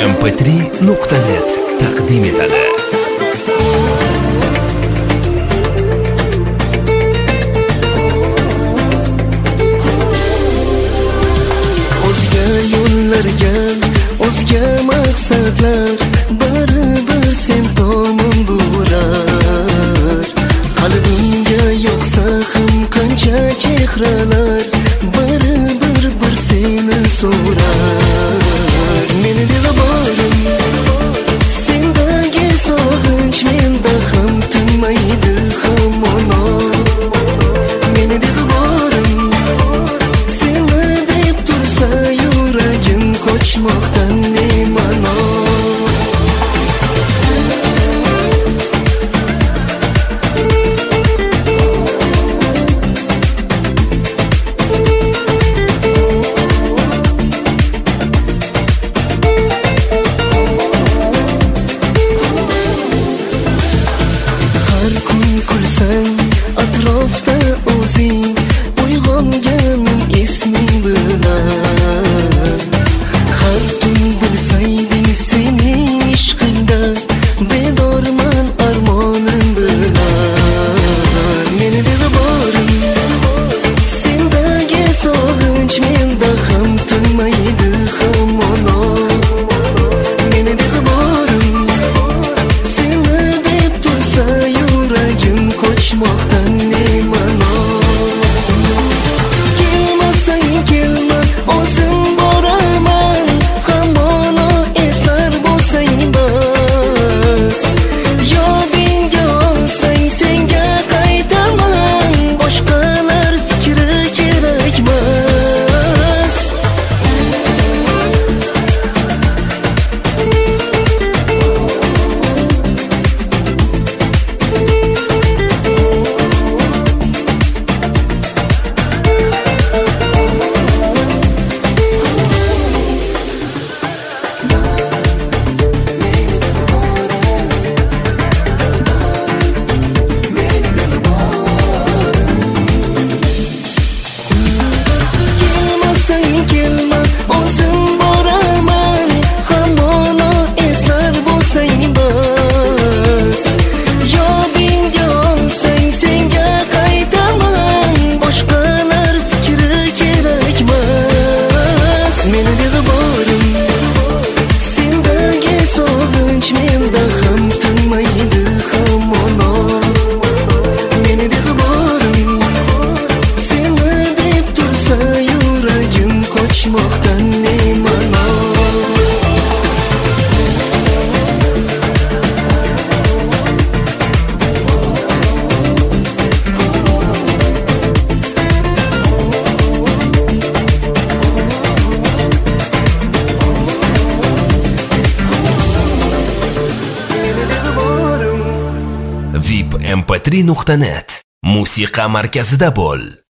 vipmp3.net taqdim etadi. O'zga yo'llarga, o'zga maqsadlar, baribir sen tomon bo'lar. Qalbimga yo'qsa ham qancha chehralar, baribir bir seni so'rar. Meni devorim, sendagi sog'inch menda ham tinmaydi hamon. Meni devorim, seni deb tursa yuragim qochmoqdan ne ma'no? Kulsang atrofda o'zing, uyg'onganim isming bilan. Har tun bilsayding sening ishqingda, bedorman armonim bilan. Meni devorim, sendagi sog'inch menda ham tinmaydi hamon. Meni devorim, seni deb tursa qochmoqdan ne ma'no? Kelmasang kelma, o'zim boraman, hamon eslar bo'lsang bas. Yodingga olsang senga qaytaman, boshqalar fikri kerakmas. Kelma, o'zim boraman, hamon eslar bo'lsang bas. Yodingga olsang senga qaytaman, boshqalar fikri kerakmas. Meni devorim, sendagi sog'inch menda ham tinmaydi hamon. Meni devorim, seni deb tursa yuragim qochmoqdan ne ma'no? vipmp3.net musiqa markazida bo'l.